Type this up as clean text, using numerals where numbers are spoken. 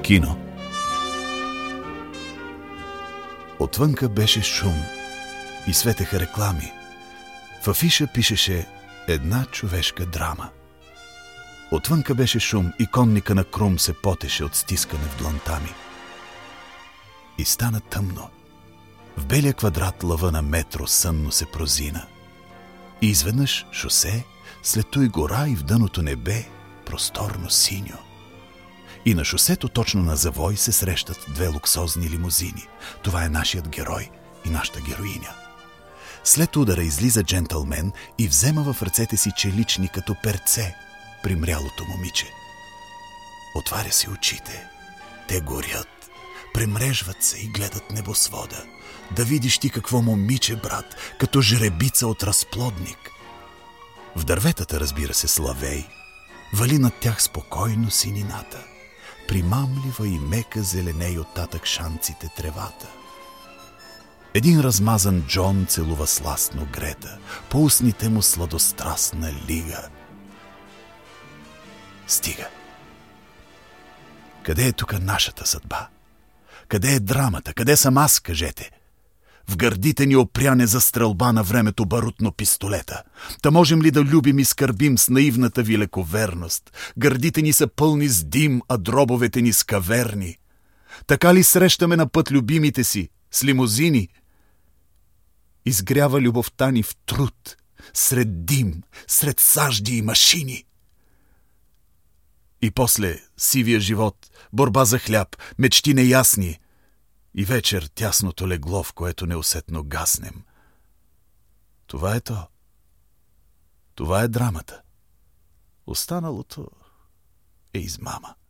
Кино. Отвънка беше шум и светеха реклами. В афиша пишеше една човешка драма. Отвънка беше шум и конника на Крум се потеше от стискане в дланта ми. И стана тъмно. В белия квадрат лъва на метро сънно се прозина. И изведнъж шосе, след той гора и в дъното небе просторно синьо. И на шосето точно на завой се срещат две луксозни лимузини. Това е нашият герой и нашата героиня. След удара излиза джентълмен и взема в ръцете си челични като перце примрялото момиче. Отваря си очите. Те горят, премрежват се и гледат небосвода. Да видиш ти какво момиче, брат, като жребица от разплодник. В дърветата, разбира се, славей. Вали над тях спокойно синината. Примамлива и мека зеленей оттатък шанците тревата. Един размазан Джон целува сластно Грета, по устните му сладострастна лига. Стига. Къде е тук нашата съдба? Къде е драмата? Къде съм аз, кажете? В гърдите ни опряне за стрелба на времето барутно пистолета. Та можем ли да любим и скърбим с наивната ви лековерност? Гърдите ни са пълни с дим, а дробовете ни с каверни. Така ли срещаме на път любимите си, с лимузини? Изгрява любовта ни в труд, сред дим, сред сажди и машини. И после сивия живот, борба за хляб, мечти неясни и вечер тясното легло, в което неусетно гаснем. Това е то. Това е драмата. Останалото е измама.